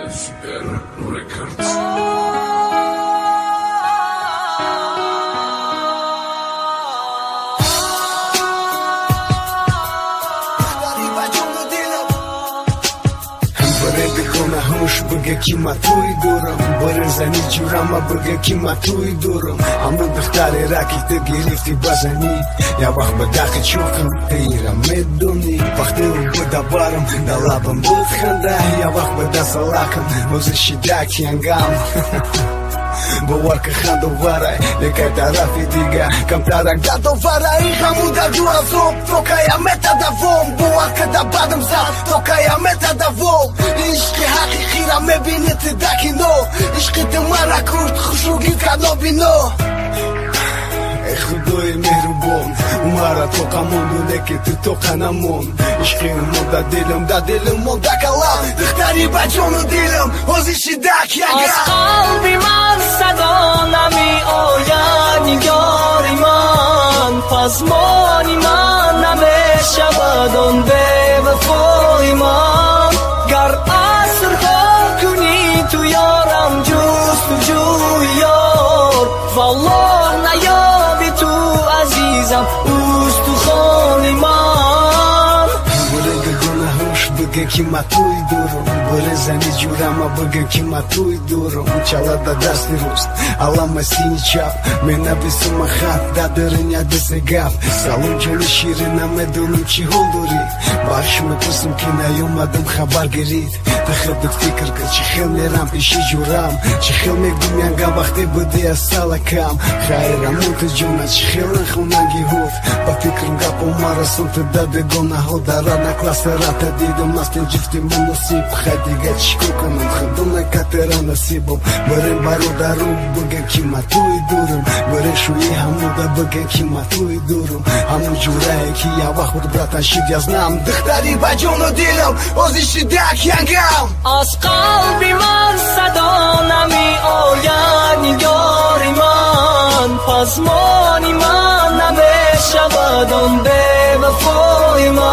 Super Records. Богаки матуй дурам, барызани чурама богаки матуй дурам. Аму дыхтари раки ты гирифти базани. Я бах бадаха чукам, ты ирамедуни. Бахты убыда барам, да лабам будханда. Я бах бада салакам, узащидак янгам. Буварка ханду варай, лекай тарафи дига. Камтарак да доварай, хаму да джура зоб. Тока я мета да вом, буварка да бадам зад. Тока я мета да вол. Ишки хаки хира мебинити да кино. Ишки ты мара курт, хушуги кано бино. Худой мехрубон, умара тока монду леки ты тока намон. Ишки мода дилем мода калам. Дыхтари бачону дилем, озиши дак яга. Az qalbimam sadonami oyani yoriman Pazmoniman nameshavadon bevafoiman Gar asrho kuni tu yoram justujuy yor Valloh nayobi tu azizam ustu kholiman Богаки матуй дурам, барызани джурама богаки матуй дурам. Чалада дасни руст, алама сини чап. Мена бисума хат, да дырыня десегав. Салун джоли ширина медунum чигулдури. Баршма тусим кина юмадым хабар герит. Тахабык фикрка, чихел мерам иши джурам. Чихел мегдумян габахты быды асалакам. Хайра муты джуна, чихел нахунанги хуф. По фикрам гапу мара сунты да бегона ходара на класса рата дидам. Настил джифти моносип, хадига чикуканам. Хадуна катера насибом. Барем барудару, богаки матуй дурам. Барешуи хамуда, богаки матуй дурам. Аму джурай, ки я вахуд братан шид я знам. Дыхтари баджону дилам, озиши дак янгам. Az qalbimam sadonami oyani yoriman Pazmoniman nameshavadon bevafoiman